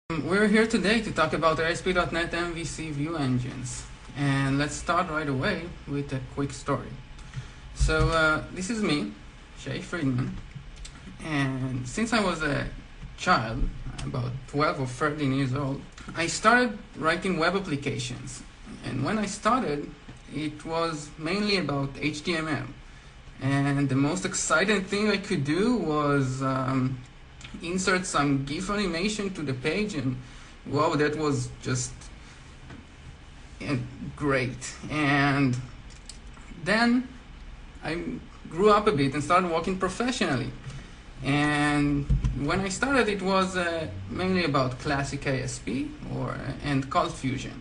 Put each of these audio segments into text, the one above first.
We're here today to talk about ASP.NET MVC View Engines. And let's start right away with a quick story. So this is me, Shay Friedman, and since I was a child, about 12 or 13 years old, I started writing web applications. And when I started, it was mainly about HTML. And the most exciting thing I could do was insert some GIF animation to the page, and wow, that was just great. And then I grew up a bit and started working professionally. And when I started, it was mainly about classic ASP and ColdFusion.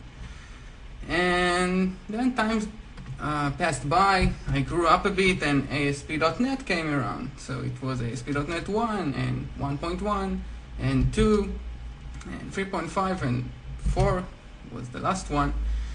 And then times passed by, I grew up a bit, and ASP.NET came around. So it was ASP.NET 1 and 1.1 and 2 and 3.5 and 4 was the last one.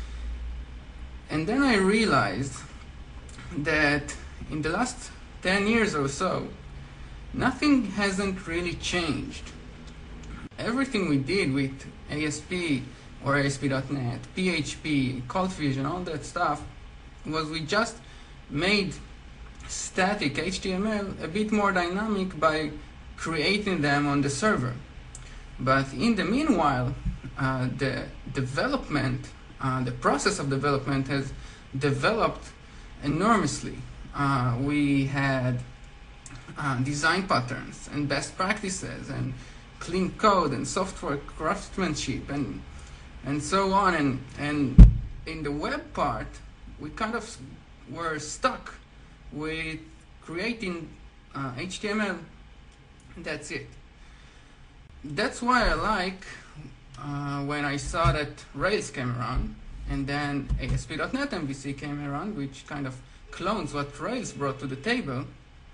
And then I realized that in the last 10 years or so, nothing hasn't really changed. Everything we did with ASP or ASP.NET, PHP, ColdFusion, all that stuff, was we just made static HTML a bit more dynamic by creating them on the server. But in the meanwhile, the development, the process of development has developed enormously. We had design patterns and best practices and clean code and software craftsmanship and so on. And in the web part, we kind of were stuck with creating HTML. That's it. That's why I like when I saw that Rails came around, and then ASP.NET MVC came around, which kind of clones what Rails brought to the table.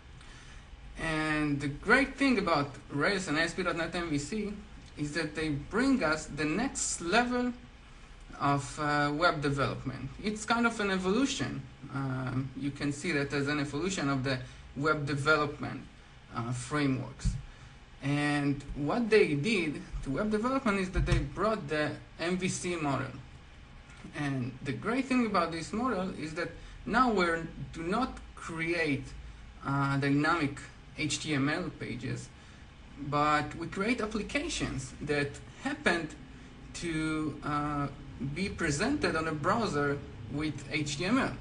And the great thing about Rails and ASP.NET MVC is that they bring us the next level of web development. It's kind of an evolution. You can see that as an evolution of the web development frameworks. And what they did to web development is that they brought the MVC model. And the great thing about this model is that now we do not create dynamic HTML pages, but we create applications that happened to be presented on a browser with HTML.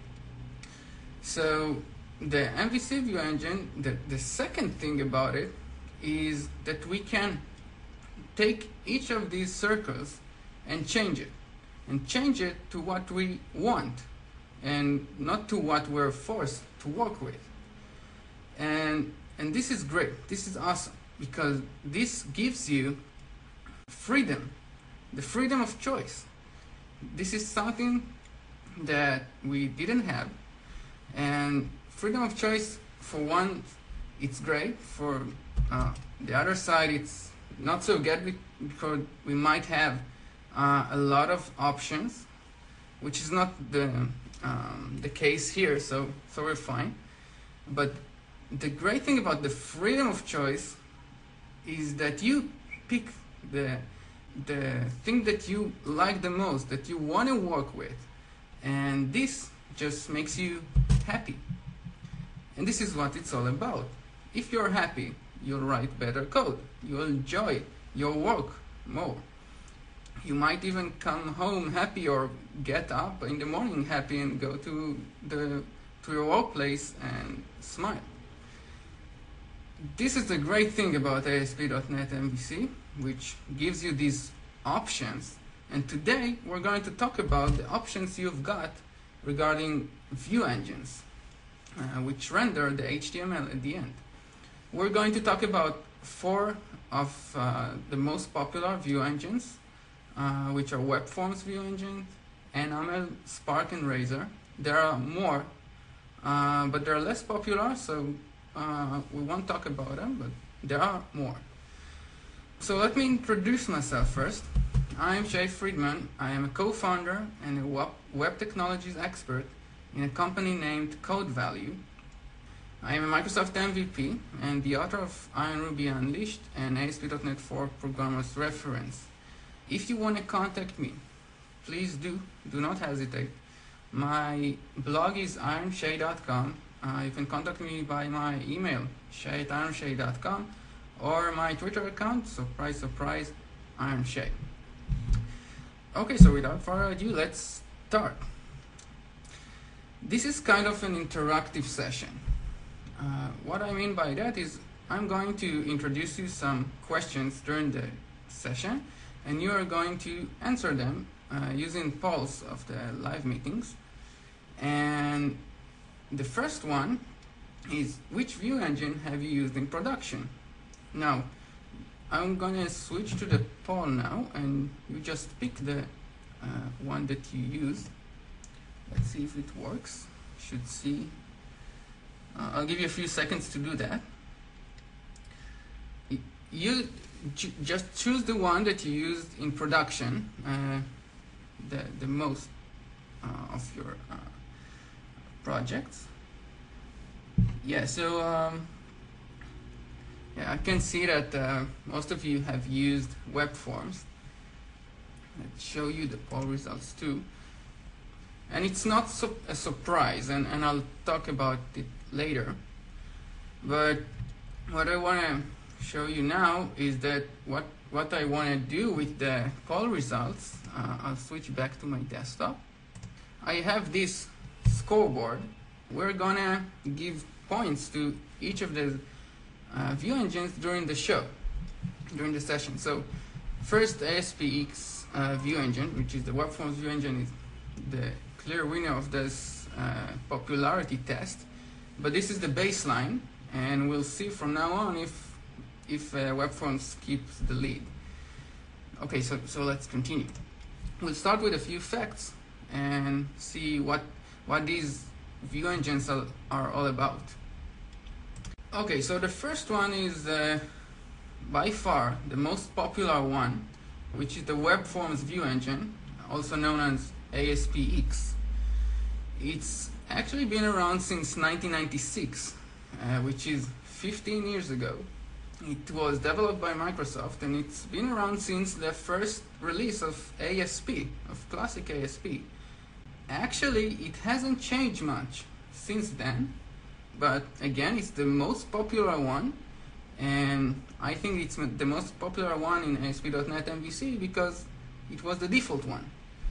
So the MVC View Engine, the second thing about it is that we can take each of these circles and change it to what we want and not to what we're forced to work with. And this is great. This is awesome because this gives you freedom, the freedom of choice. This is something that we didn't have, and freedom of choice, for one, it's great. For the other side, it's not so good because we might have a lot of options, which is not the case here, so we're fine. But the great thing about the freedom of choice is that you pick the thing that you like the most, that you want to work with, and this just makes you happy. And this is what it's all about. If you're happy, you'll write better code. You'll enjoy your work more. You might even come home happy or get up in the morning happy and go to your workplace and smile. This is the great thing about ASP.NET MVC, which gives you these options. And today we're going to talk about the options you've got regarding view engines, which render the HTML at the end. We're going to talk about 4 of the most popular view engines, which are WebForms view engines, Enamel, Spark, and Razor. There are more, but they're less popular, so we won't talk about them, but there are more. So let me introduce myself first. I'm Shay Friedman. I am a co-founder and a web technologies expert in a company named CodeValue. I am a Microsoft MVP and the author of Iron Ruby Unleashed and ASP.NET 4 Programmer's Reference. If you want to contact me, please do not hesitate. My blog is ironshay.com. You can contact me by my email, shay@ironshay.com, or my Twitter account, surprise, surprise, ironshay. Okay, so without further ado, let's start. This is kind of an interactive session. What I mean by that is I'm going to introduce you some questions during the session, and you are going to answer them using polls of the live meetings. And the first one is, which view engine have you used in production? Now, I'm going to switch to the poll now, and you just pick the one that you use. Let's see if it works. Should see. I'll give you a few seconds to do that. You just choose the one that you used in production, the most of your projects. Yeah, so yeah, I can see that most of you have used web forms. Let's show you the poll results too. And it's not a surprise, and I'll talk about it later. But what I want to show you now is that what I want to do with the poll results. I'll switch back to my desktop. I have this scoreboard. We're gonna give points to each of the view engines during the show, during the session. So first, ASPX view engine, which is the web forms view engine, is the clear winner of this popularity test. But this is the baseline, and we'll see from now on if web forms keeps the lead. Okay, so let's continue. We'll start with a few facts and see what these view engines are all about. Okay, so the first one is by far the most popular one, which is the web forms view engine, also known as ASPX. It's actually been around since 1996, which is 15 years ago. It was developed by Microsoft, and it's been around since the first release of ASP, of classic ASP. Actually, it hasn't changed much since then, but again, it's the most popular one, and I think it's the most popular one in ASP.NET MVC because it was the default one.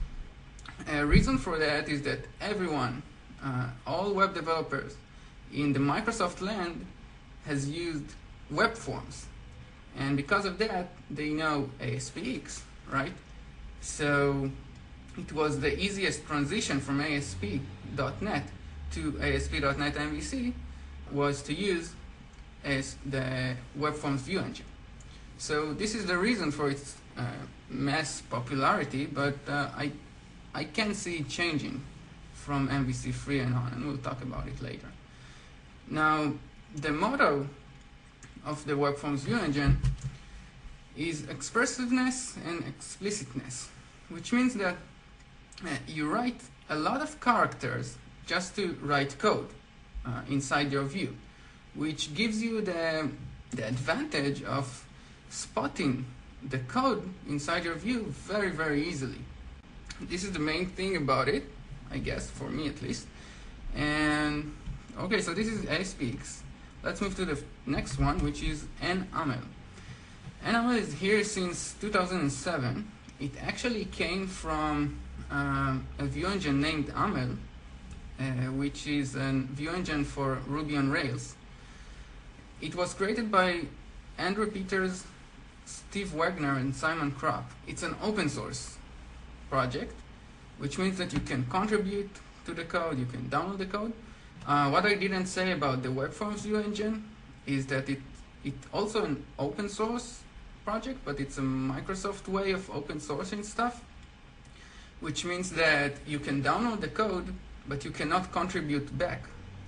A reason for that is that everyone, all web developers in the Microsoft land has used web forms, and because of that they know ASPX, right? So it was the easiest transition from ASP.NET to ASP.NET MVC was to use as the web forms view engine. So this is the reason for its mass popularity, but I can see it changing from MVC3 and on, and we'll talk about it later. Now, the motto of the web forms view engine is expressiveness and explicitness, which means that you write a lot of characters just to write code inside your view, which gives you the advantage of spotting the code inside your view very, very easily. This is the main thing about it, I guess, for me at least. And okay, so this is ASPX. Let's move to the next one, which is NAML. NAML is here since 2007. It actually came from a view engine named AML, which is a view engine for Ruby on Rails. It was created by Andrew Peters, Steve Wagner, and Simon Kropp. It's an open source project, which means that you can contribute to the code, you can download the code. What I didn't say about the web forms view engine is that it's also an open source project, but it's a Microsoft way of open sourcing stuff, which means that you can download the code, but you cannot contribute back,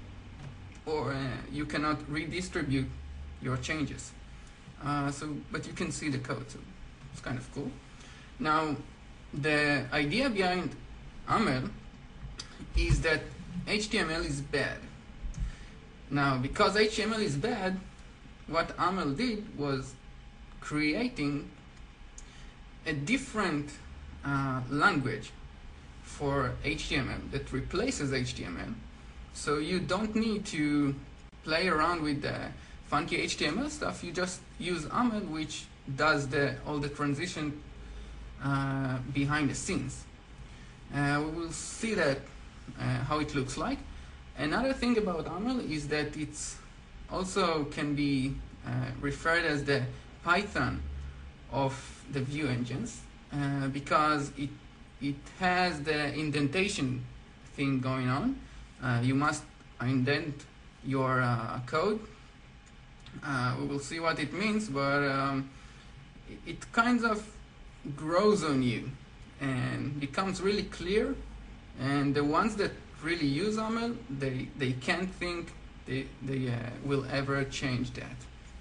or you cannot redistribute your changes. But you can see the code, so it's kind of cool. Now, the idea behind AML is that HTML is bad. Now, because HTML is bad, what AML did was creating a different language for HTML that replaces HTML. So you don't need to play around with the funky HTML stuff. You just use AML, which does all the transition behind the scenes. We will see that how it looks like. Another thing about AML is that it's also can be referred as the Python of the view engines because it has the indentation thing going on. You must indent your code. We will see what it means, but it kind of grows on you and becomes really clear. And the ones that really use AML, they can't think they will ever change that.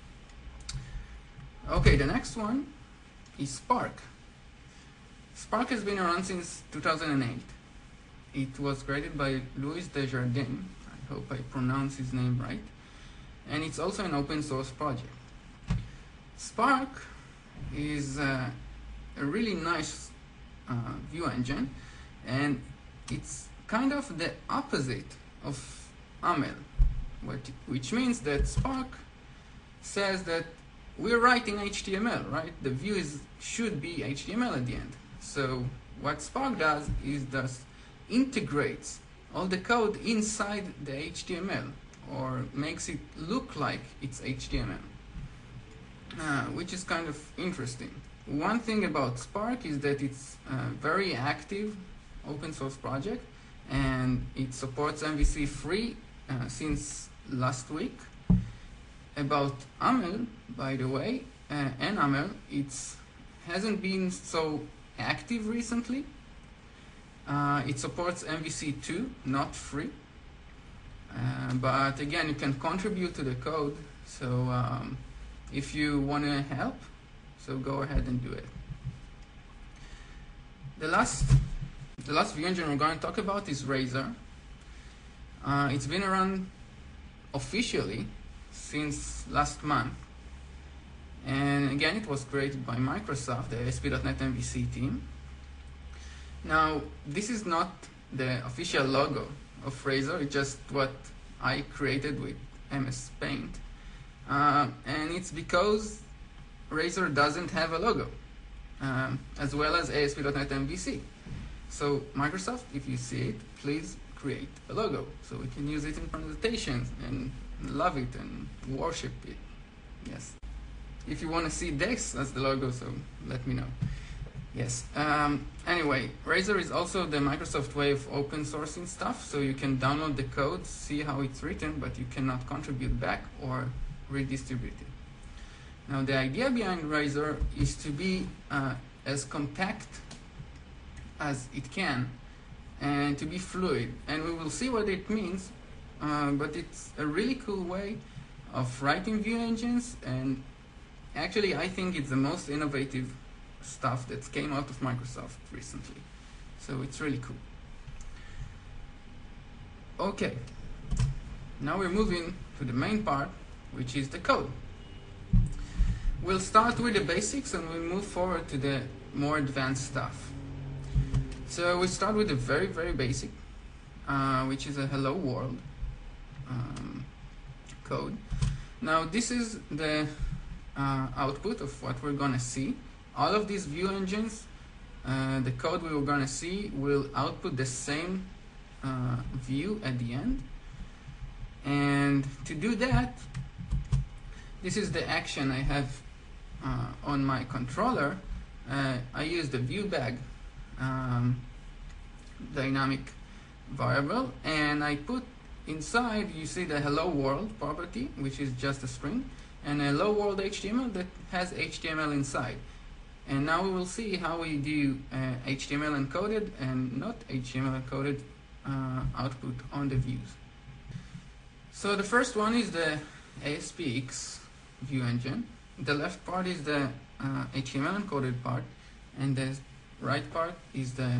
Okay, the next one is Spark. Spark has been around since 2008. It was created by Louis Desjardins. I hope I pronounce his name right. And it's also an open source project. Spark is a really nice view engine, and it's kind of the opposite of AML, which means that Spark says that we're writing HTML, right? The view should be HTML at the end. So what Spark does is thus integrates all the code inside the HTML, or makes it look like it's HTML, which is kind of interesting. One thing about Spark is that it's a very active open source project, and it supports MVC free since last week. About AML, by the way, NAML, it hasn't been so active recently. It supports MVC 2, not free. But again, you can contribute to the code. So if you want to help, so go ahead and do it. The last view engine we're going to talk about is Razor. It's been around officially since last month. And again, it was created by Microsoft, the ASP.NET MVC team. Now, this is not the official logo of Razor, it's just what I created with MS Paint. And it's because Razor doesn't have a logo, as well as ASP.NET MVC. So Microsoft, if you see it, please create a logo so we can use it in presentations and love it and worship it. Yes. If you want to see this as the logo, so let me know. Yes. Anyway, Razor is also the Microsoft way of open sourcing stuff, so you can download the code, see how it's written, but you cannot contribute back or redistribute it. Now, the idea behind Razor is to be as compact as it can and to be fluid, and we will see what it means, but it's a really cool way of writing view engines, and actually I think it's the most innovative stuff that came out of Microsoft recently. So it's really cool. Okay, now we're moving to the main part, which is the code. We'll start with the basics and we'll move forward to the more advanced stuff. So we start with the very, very basic, which is a hello world code. Now this is the output of what we're gonna see. All of these view engines, the code we were gonna see will output the same view at the end. And to do that, this is the action I have on my controller. I use the viewBag dynamic variable, and I put inside, you see the hello world property, which is just a string, and a hello world HTML that has HTML inside. And now we will see how we do HTML encoded and not HTML encoded output on the views. So the first one is the ASPX view engine. The left part is the HTML encoded part, and the right part is the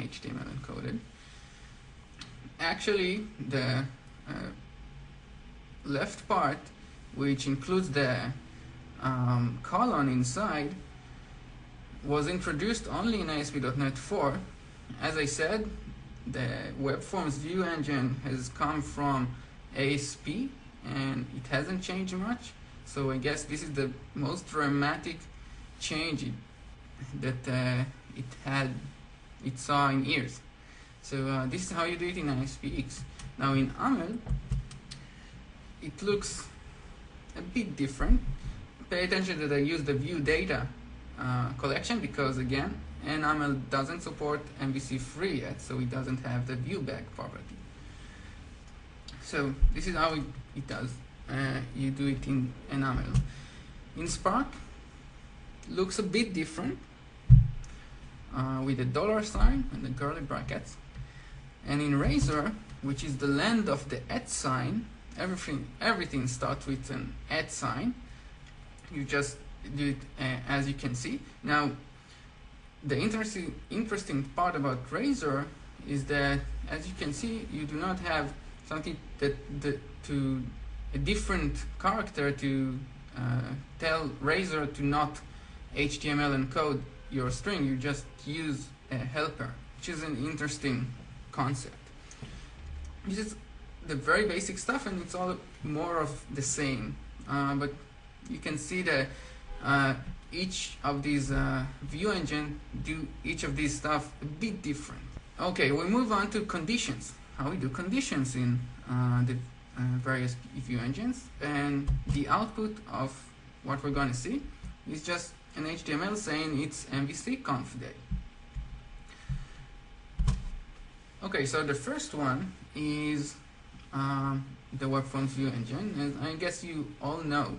non-HTML encoded. Actually, the left part, which includes the colon inside, was introduced only in ASP.NET 4. As I said, the Web Forms View Engine has come from ASP and it hasn't changed much. So I guess this is the most dramatic change that it saw in years. So this is how you do it in ASPX. Now in AML, it looks a bit different. Pay attention that I use the view data collection because again, NAML doesn't support MVC3 yet, so it doesn't have the viewback property. So this is how it does. You do it in NAML. In Spark, looks a bit different with the $sign and the curly brackets. And in Razor, which is the land of the @ sign, everything starts with an @ sign. You just do it as you can see. Now, the interesting part about Razor is that, as you can see, you do not have something to a different character to tell Razor to not HTML encode your string. You just use a helper, which is an interesting concept. This is the very basic stuff, and it's all more of the same. But you can see that each of these view engine do each of these stuff a bit different. Okay, we move on to conditions. How we do conditions in the various view engines, and the output of what we're going to see is just an HTML saying it's MVC conf day. Okay, so the first one is the Web Forms View Engine, and I guess you all know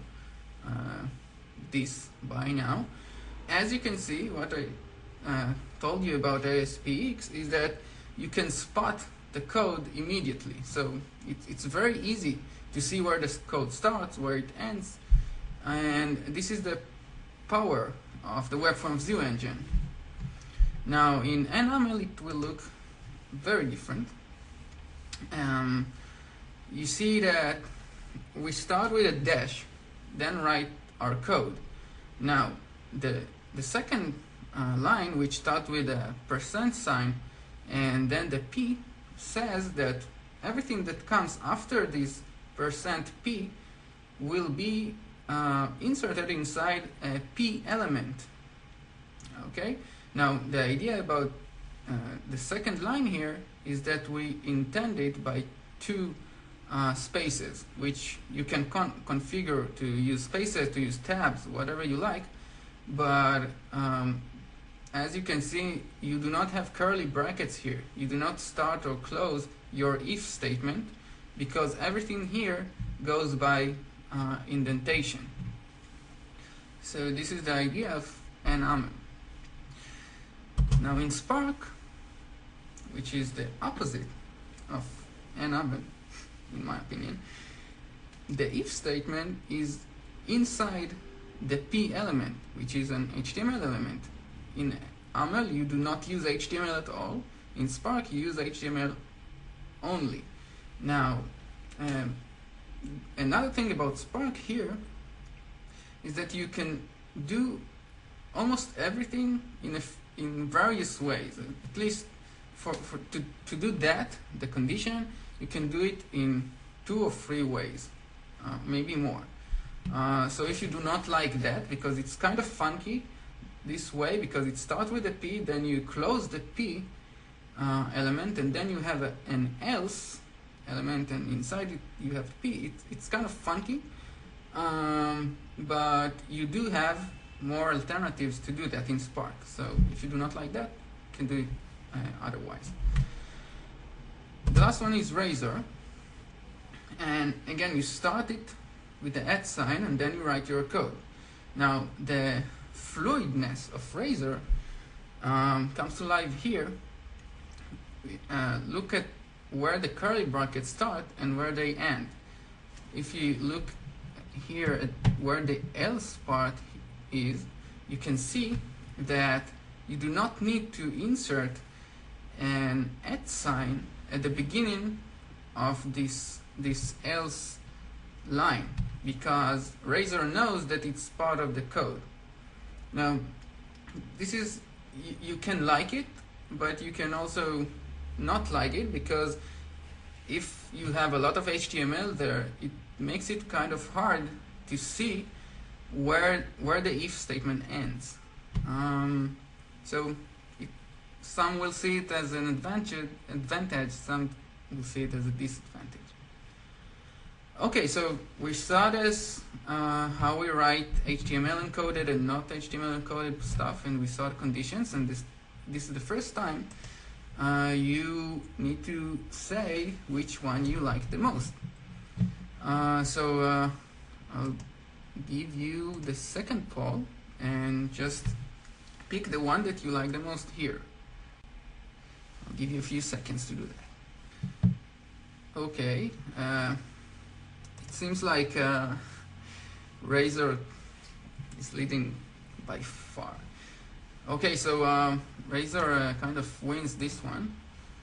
this by now. As you can see, what I told you about ASPX is that you can spot the code immediately. So it's very easy to see where the code starts, where it ends, and this is the power of the Web Forms View Engine. Now in NAML it will look very different. You see that we start with a dash, then write our code. Now the second line, which starts with a % and then the P, says that everything that comes after this %P will be inserted inside a P element. Okay? Now the idea about the second line here is that we intend it by two spaces, which you can configure to use spaces, to use tabs, whatever you like. But as you can see, you do not have curly brackets here. You do not start or close your if statement because everything here goes by indentation. So this is the idea of NAML. Now in Spark, which is the opposite of NAML, in my opinion, the if statement is inside the P element, which is an HTML element. In AML, you do not use HTML at all. In Spark, you use HTML only. Now, another thing about Spark here is that you can do almost everything in various ways. At least to do that, the condition, you can do it in 2 or 3 ways, maybe more. So if you do not like that, because it's kind of funky this way, because it starts with a P, then you close the P element, and then you have an else element, and inside it you have P. It's kind of funky, but you do have more alternatives to do that in Spark. So if you do not like that, you can do it otherwise. The last one is Razor, and again you start it with the @ sign and then you write your code. Now the fluidness of Razor comes to life here. Look at where the curly brackets start and where they end. If you look here at where the else part is, you can see that you do not need to insert an @ sign at the beginning of this else line because Razor knows that it's part of the code. Now, this is, you can like it, but you can also not like it, because if you have a lot of HTML there, it makes it kind of hard to see where the if statement ends. So some will see it as an advantage, some will see it as a disadvantage. Okay, so we saw this, how we write HTML encoded and not HTML encoded stuff, and we saw the conditions, and this is the first time you need to say which one you like the most. So I'll give you the second poll and just pick the one that you like the most here. I'll give you a few seconds to do that. Okay, it seems like Razor is leading by far. Okay, so Razor kind of wins this one.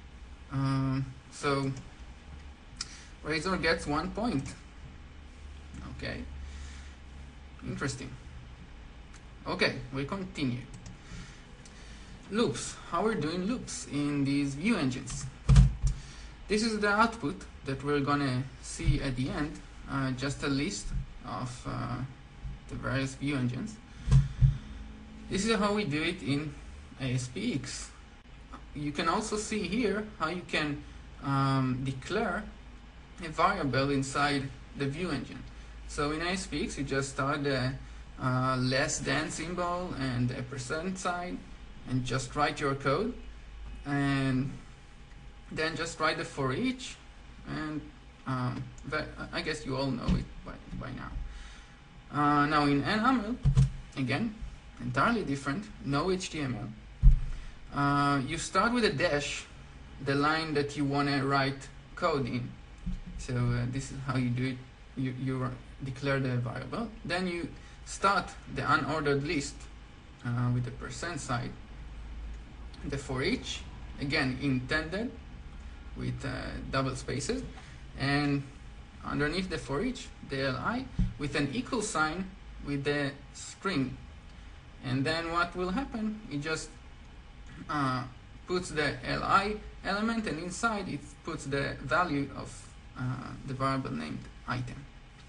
So Razor gets 1 point. Okay, interesting. Okay, we continue. Loops. How we're doing loops in these view engines. This is the output that we're gonna see at the end. Just a list of the various view engines. This is how we do it in ASPX. You can also see here how you can declare a variable inside the view engine. So in ASPX, you just start the less than symbol and a % sign, and just write your code, and then just write the for each, and I guess you all know it by now. Now in NAML, again, entirely different, no HTML. You start with a dash, the line that you want to write code in. So this is how you do it. You declare the variable. Then you start the unordered list with the % sign. The for each, again intended with double spaces, and underneath the for each, the li with an equal sign with the string. And then what will happen, it just puts the li element, and inside it puts the value of the variable named item.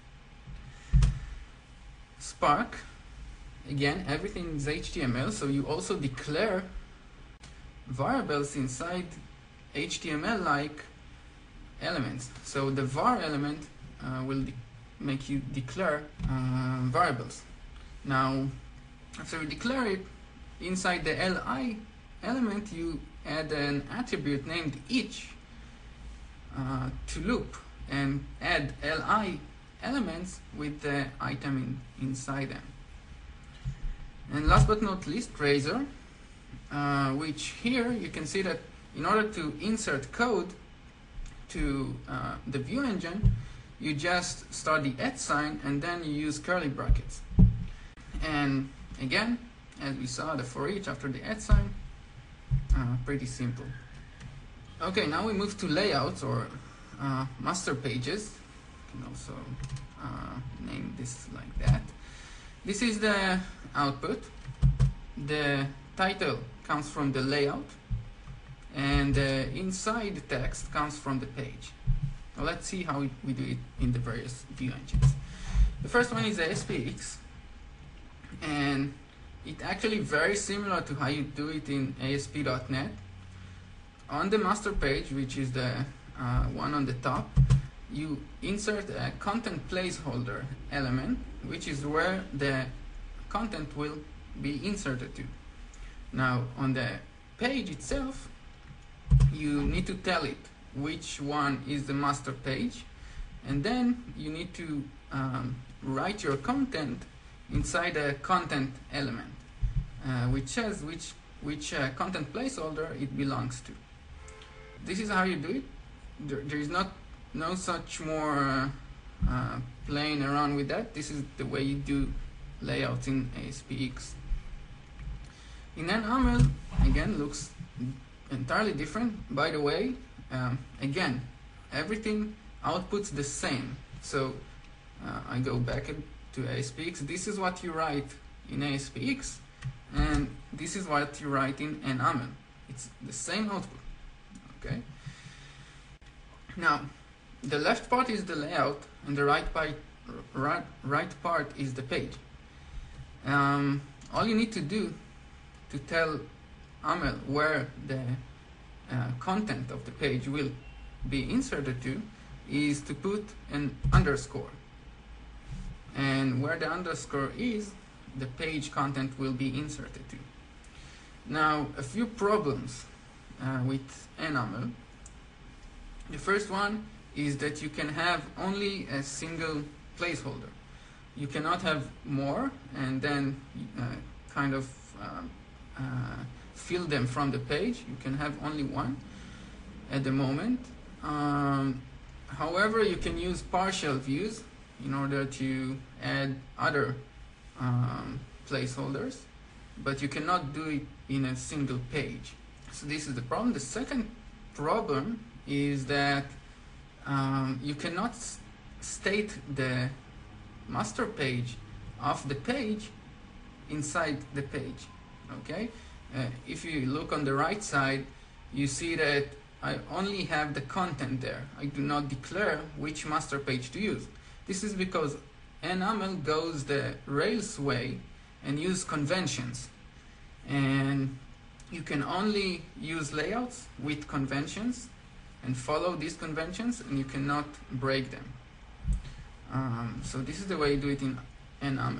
Spark, again, everything is HTML, so you also declare variables inside HTML-like elements. So the var element will make you declare variables. Now, after you declare it, inside the li element, you add an attribute named each to loop, and add li elements with the item inside them. And last but not least, Razor, which here you can see that in order to insert code to the view engine, you just start the @ sign and then you use curly brackets. And again, as we saw, the for each after the @ sign, pretty simple. Okay, now we move to layouts or master pages. You can also name this like that. This is the output. The title comes from the layout, and the inside text comes from the page. Now let's see how we do it in the various view engines. The first one is ASPX, and it's actually very similar to how you do it in ASP.NET. On the master page, which is the one on the top, you insert a content placeholder element, which is where the content will be inserted to. Now, on the page itself, you need to tell it which one is the master page, and then you need to write your content inside a content element, which says which content placeholder it belongs to. This is how you do it. There is no such more playing around with that. This is the way you do layouts in ASPX. In NAML, again, looks entirely different. By the way, again, everything outputs the same. So I go back to ASPX. This is what you write in ASPX, and this is what you write in NAML. It's the same output. Okay. Now, the left part is the layout, and the right part is the page. All you need to do to tell AML where the content of the page will be inserted to is to put an underscore. And where the underscore is, the page content will be inserted to. Now, a few problems with NAML. The first one is that you can have only a single placeholder. You cannot have more and then kind of fill them from the page. You can have only one at the moment. However, you can use partial views in order to add other placeholders, but you cannot do it in a single page. So this is the problem. The second problem is that you cannot state the master page of the page inside the page. Okay, if you look on the right side, you see that I only have the content there. I do not declare which master page to use. This is because NAML goes the Rails way and use conventions, and you can only use layouts with conventions and follow these conventions, and you cannot break them. So this is the way you do it in NAML.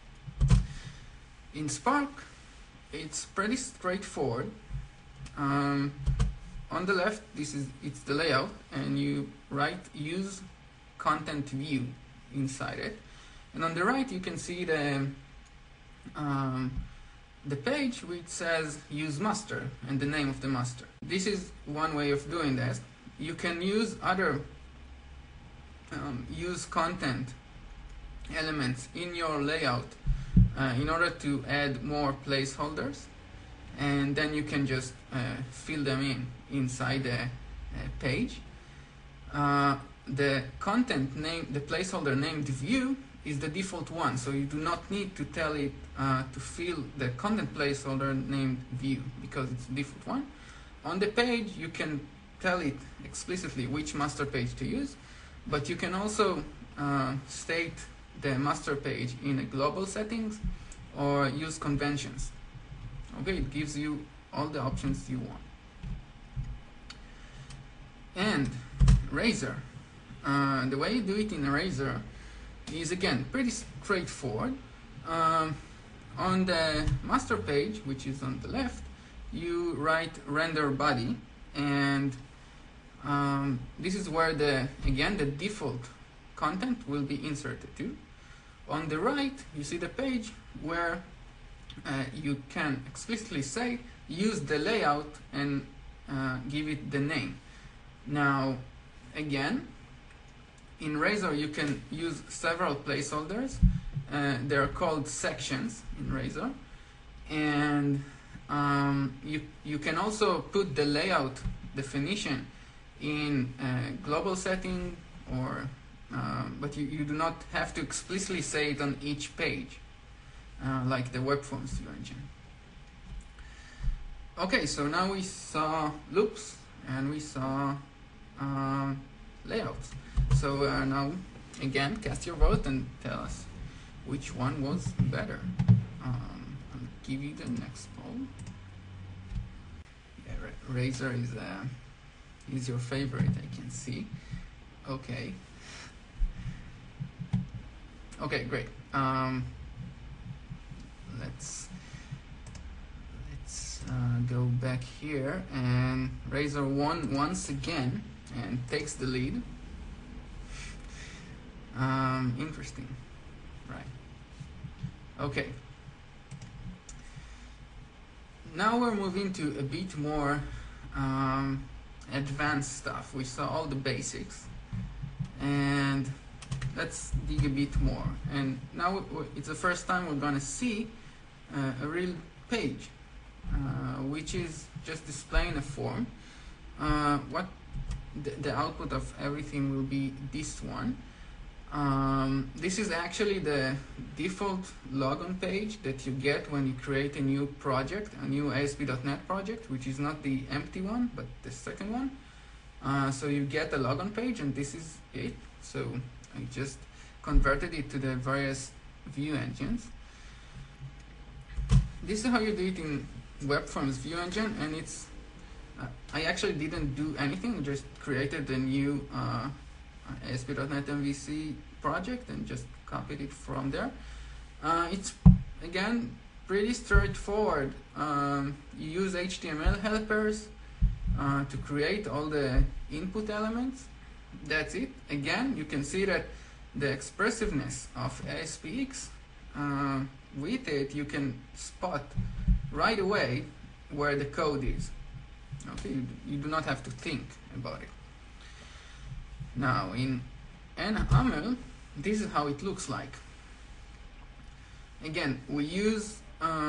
In Spark, it's pretty straightforward. On the left, it's the layout, and you write use content view inside it. And on the right, you can see the page which says use master and the name of the master. This is one way of doing that. You can use other use content elements in your layout in order to add more placeholders, and then you can just fill them inside the page. The content name, the placeholder named view, is the default one, so you do not need to tell it to fill the content placeholder named view because it's the default one. On the page, you can tell it explicitly which master page to use, but you can also state the master page in a global settings or use conventions. Okay, it gives you all the options you want. And Razor, the way you do it in Razor is again pretty straightforward. On the master page, which is on the left, you write render body, and this is where the default content will be inserted to. On the right, you see the page where you can explicitly say use the layout and give it the name. Now, again, in Razor you can use several placeholders. They are called sections in Razor, and you can also put the layout definition in a global setting, or but you do not have to explicitly say it on each page, like the Web Forms engine. Okay, so now we saw loops and we saw layouts. So now, again, cast your vote and tell us which one was better. I'll give you the next poll. Yeah, Razor is your favorite, I can see. Okay. Okay, great. Let's go back here, and Razor won once again and takes the lead. Interesting, right? Okay. Now we're moving to a bit more advanced stuff. We saw all the basics, and let's dig a bit more. And now it's the first time we're going to see a real page, which is just displaying a form. What the output of everything will be this one. This is actually the default logon page that you get when you create a new project, a new ASP.NET project, which is not the empty one, but the second one. So you get a logon page, and this is it. So I just converted it to the various view engines. This is how you do it in WebForms View Engine, and it's I actually didn't do anything, just created a new ASP.NET MVC project and just copied it from there. It's again pretty straightforward. You use HTML helpers to create all the input elements. That's it. Again, you can see that the expressiveness of ASPX, with it you can spot right away where the code is. Okay, you do not have to think about it. Now in NAML, this is how it looks like. Again, we use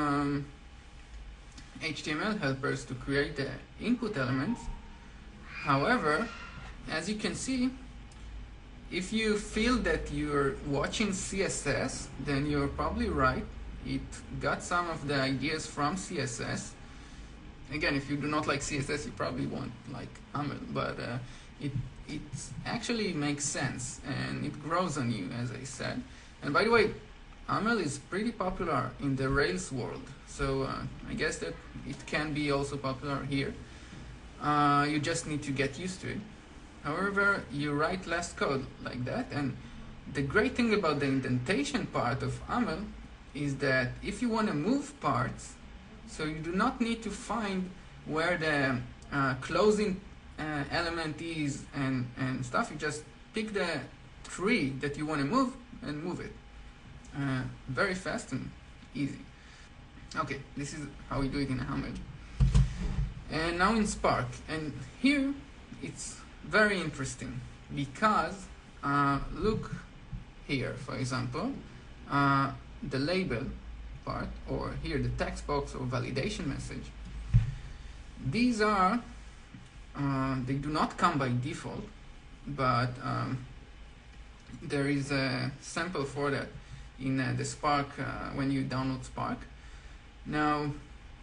HTML helpers to create the input elements. However, as you can see, if you feel that you're watching CSS, then you're probably right. It got some of the ideas from CSS. Again, if you do not like CSS, you probably won't like AML, but it actually makes sense, and it grows on you, as I said. And by the way, AML is pretty popular in the Rails world, so I guess that it can be also popular here. You just need to get used to it. However, you write less code like that, and the great thing about the indentation part of AML is that if you want to move parts, so you do not need to find where the closing element is and stuff. You just pick the tree that you want to move and move it. Very fast and easy. Okay, this is how we do it in AML. And now in Spark. And here it's very interesting because look here, for example, the label part, or here the text box or validation message. These are they do not come by default, but there is a sample for that in the Spark when you download Spark. Now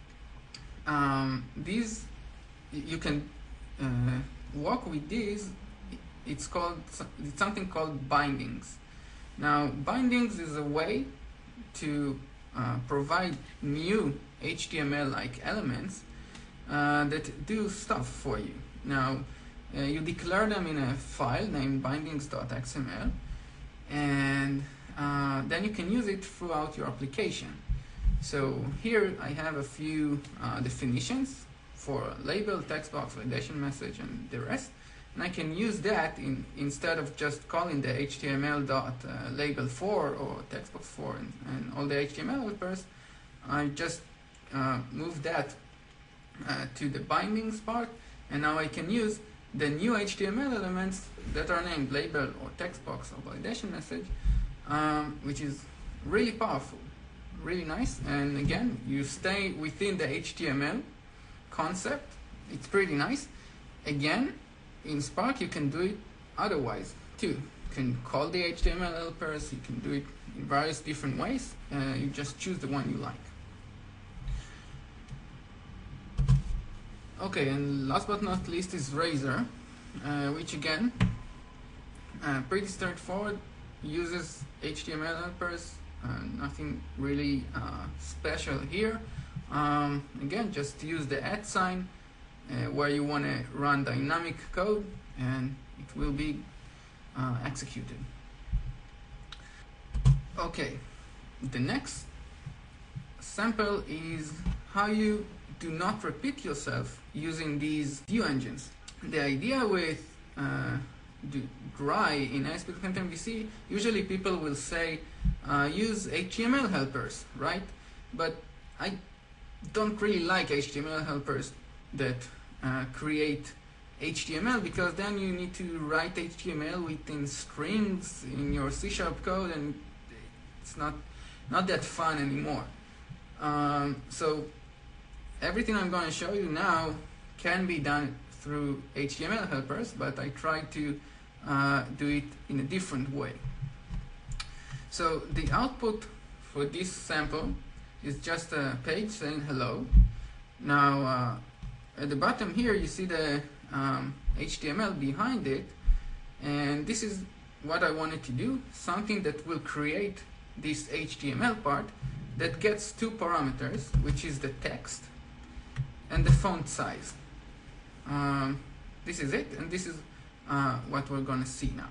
these you can work with these. It's something called bindings. Now bindings is a way to provide new HTML-like elements that do stuff for you. Now you declare them in a file named bindings.xml, and then you can use it throughout your application. So here I have a few definitions for label, text box, validation message, and the rest. And I can use that instead of just calling the HTML.label4 or textbox4 and all the HTML helpers. I just move that to the bindings part, and now I can use the new HTML elements that are named label or text box or validation message, which is really powerful, really nice. And again, you stay within the HTML concept. It's pretty nice. Again, in Spark you can do it otherwise too. You can call the HTML helpers, you can do it in various different ways. You just choose the one you like. Okay, and last but not least is Razor, which again, pretty straightforward, uses HTML helpers, nothing really special here. Again, just use the @ sign where you want to run dynamic code, and it will be executed. Okay, the next sample is how you do not repeat yourself using these view engines. The idea with GRY in ASP.NET MVC, usually people will say use HTML helpers, right? But I don't really like HTML helpers that create HTML, because then you need to write HTML within strings in your C# code, and it's not that fun anymore. So everything I'm going to show you now can be done through HTML helpers, but I try to do it in a different way. So the output for this sample is just a page saying hello. Now at the bottom here you see the HTML behind it, and this is what I wanted to do, something that will create this HTML part that gets two parameters, which is the text and the font size. This is it, and this is what we're going to see now.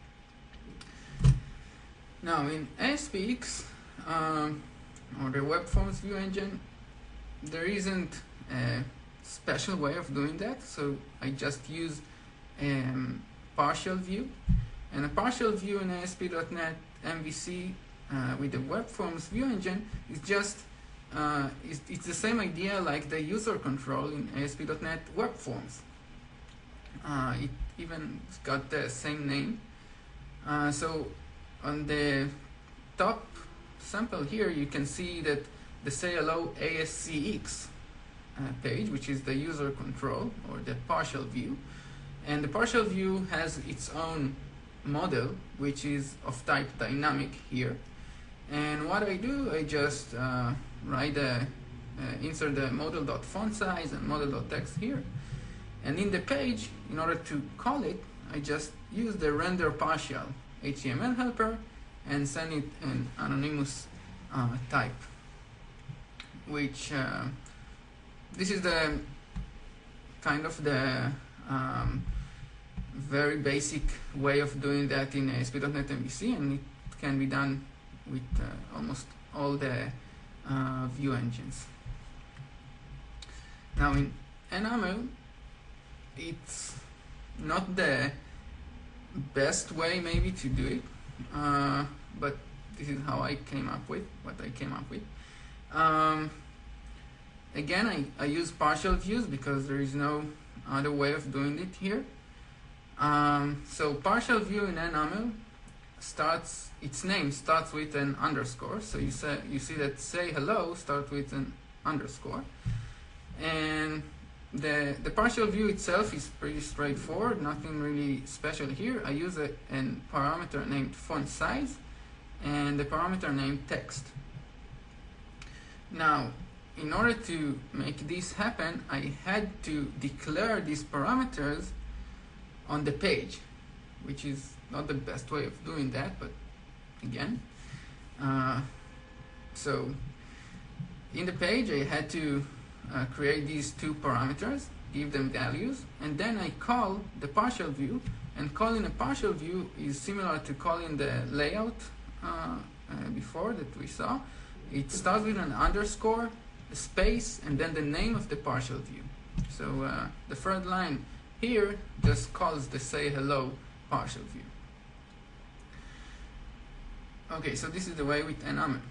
Now in ASPX, or the Web Forms View Engine, there isn't a special way of doing that, so I just use partial view. And a partial view in ASP.NET MVC with the Web Forms View Engine is just it's the same idea like the user control in ASP.NET Web Forms. It even got the same name. So on the top sample here, you can see that the Say Hello ASCX page, which is the user control or the partial view, and the partial view has its own model, which is of type dynamic here. And what I do, I just insert the model.font size and model.text here, and in the page, in order to call it, I just use the render partial HTML helper and send it an anonymous type, which this is the kind of the very basic way of doing that in ASP.NET MVC, and it can be done with almost all the view engines. Now in Enamel, it's not the best way maybe to do it, but this is how I came up with what I came up with. Again, I use partial views because there is no other way of doing it here. So partial view in Enamel starts, its name starts with an underscore. So you see that Say Hello starts with an underscore, and the partial view itself is pretty straightforward, nothing really special here. I use a parameter named font size and the parameter named text. Now, in order to make this happen, I had to declare these parameters on the page, which is not the best way of doing that, but again. So in the page, I had to create these two parameters, give them values, and then I call the partial view. And calling a partial view is similar to calling the layout before that we saw. It starts with an underscore, a space, and then the name of the partial view. So the third line here just calls the Say Hello partial view. Okay, so this is the way with Enamel.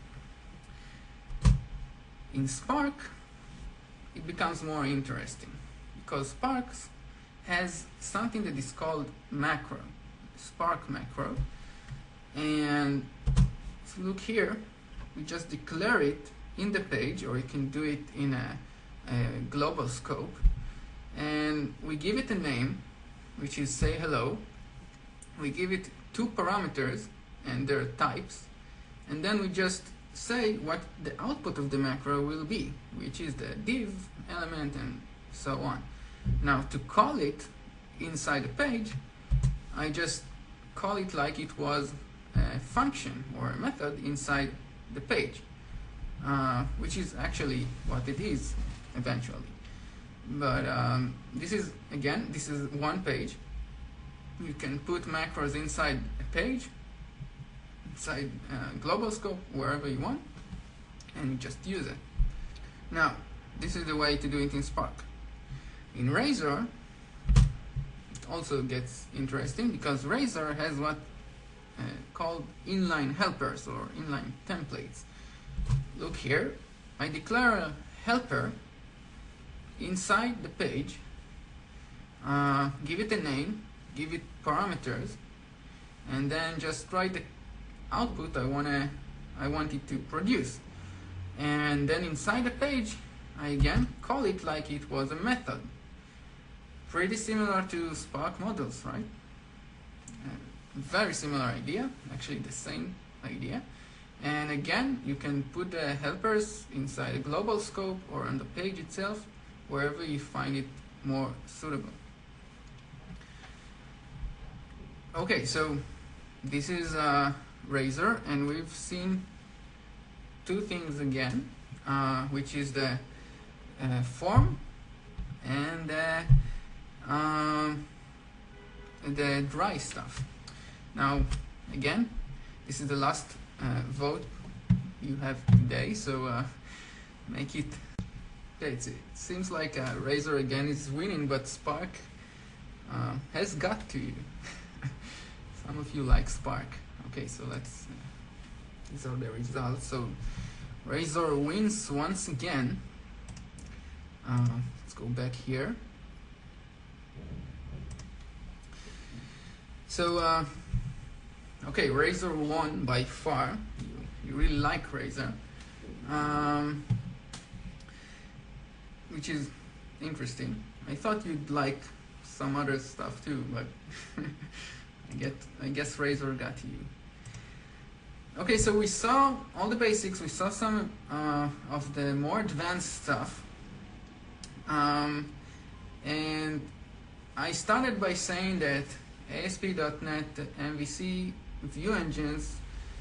In Spark, it becomes more interesting because Spark has something that is called macro, Spark macro. And if you look here, we just declare it in the page, or you can do it in a global scope, and we give it a name, which is Say Hello. We give it two parameters and their types, and then we just say what the output of the macro will be, which is the div element and so on. Now, to call it inside the page, I just call it like it was a function or a method inside the page, which is actually what it is eventually. But this is one page. You can put macros inside a page, inside global scope, wherever you want, and you just use it. Now, this is the way to do it in Spark. In Razor, it also gets interesting because Razor has what called inline helpers or inline templates. Look here, I declare a helper inside the page, give it a name, give it parameters, and then just write the output I want it to produce. And then inside the page, I again call it like it was a method. Pretty similar to Spark models, right? Very similar idea, actually the same idea. And again, you can put the helpers inside a global scope or on the page itself, wherever you find it more suitable. Okay, so this is Razor, and we've seen two things again, which is the form and the dry stuff. Now, again, this is the last vote you have today, so make it. Okay, it seems like Razor again is winning, but Spark has got to you. Some of you like Spark. Okay, so let's. These are the results. So Razor wins once again. Let's go back here. So, okay, Razor won by far. You really like Razor, which is interesting. I thought you'd like some other stuff too, but I guess Razor got to you. Okay, so we saw all the basics. We saw some of the more advanced stuff, and I started by saying that ASP.NET MVC view engines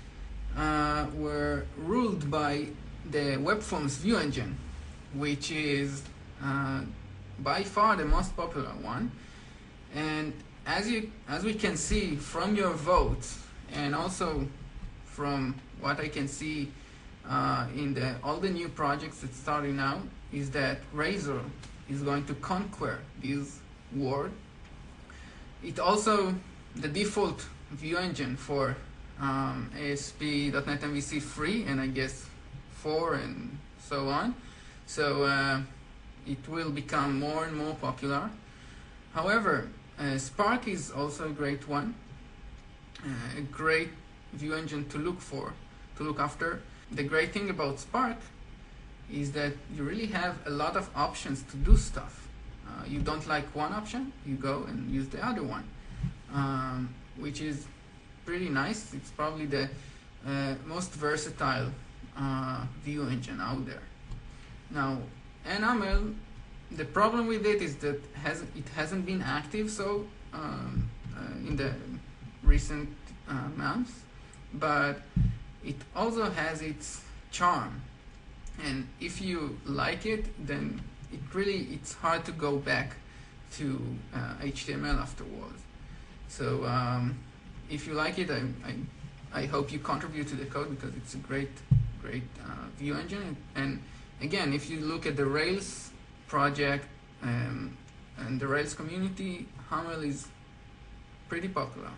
were ruled by the WebForms view engine, which is by far the most popular one. And as we can see from your votes, and also from what I can see in all the new projects that's starting now, is that Razor is going to conquer this world. It also the default view engine for ASP.NET MVC 3 and I guess 4 and so on. So it will become more and more popular. However, Spark is also a great one, a great view engine to look after. The great thing about Spark is that you really have a lot of options to do stuff. You don't like one option, you go and use the other one, which is pretty nice. It's probably the most versatile view engine out there. Now, NML, the problem with it is that it hasn't been active so in the recent months, but it also has its charm. And if you like it, then it's hard to go back to HTML afterwards. So if you like it, I hope you contribute to the code, because it's a great view engine. And again, if you look at the Rails project and the Rails community, Haml is pretty popular.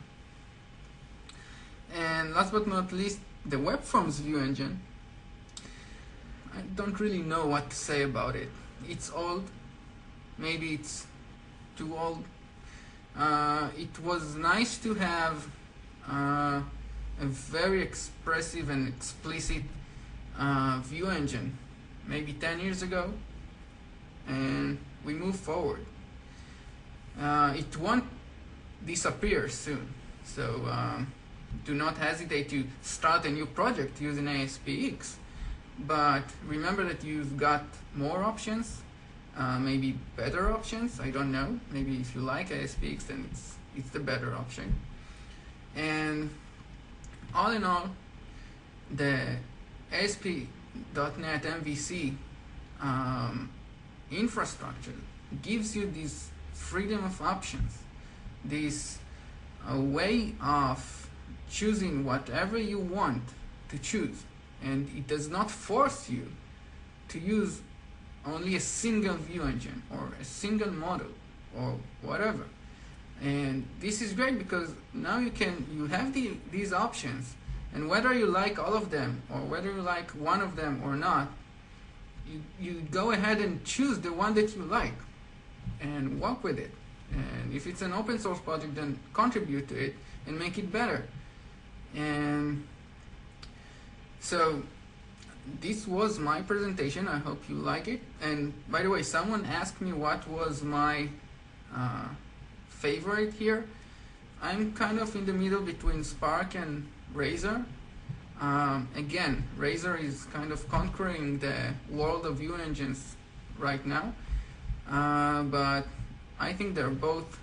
And last but not least, the WebForms view engine. I don't really know what to say about it. It's old, maybe it's too old. It was nice to have a very expressive and explicit view engine maybe 10 years ago, and we move forward. It won't disappear soon, so do not hesitate to start a new project using ASPX. But remember that you've got more options, maybe better options. I don't know. Maybe if you like ASPX, then it's the better option. And all in all, the ASP.NET MVC infrastructure gives you this freedom of options, this way of choosing whatever you want to choose. And it does not force you to use only a single view engine or a single model or whatever. And this is great because now you have these options, and whether you like all of them or whether you like one of them or not, you go ahead and choose the one that you like and work with it. And if it's an open source project, then contribute to it and make it better. And so this was my presentation. I hope you like it. And by the way, someone asked me what was my favorite here. I'm kind of in the middle between Spark and Razor. Again, Razor is kind of conquering the world of view engines right now, but I think they're both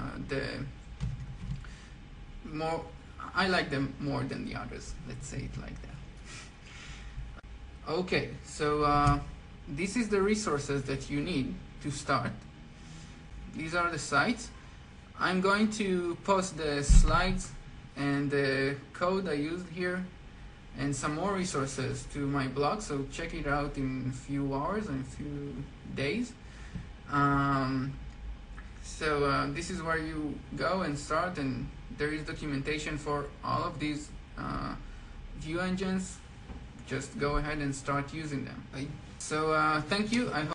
I like them more than the others. Let's say it like that. Okay, so this is the resources that you need to start. These are the sites. I'm going to post the slides and the code I used here and some more resources to my blog, so check it out in a few hours and a few days. This is where you go and start, and there is documentation for all of these view engines. Just go ahead and start using them. So thank you.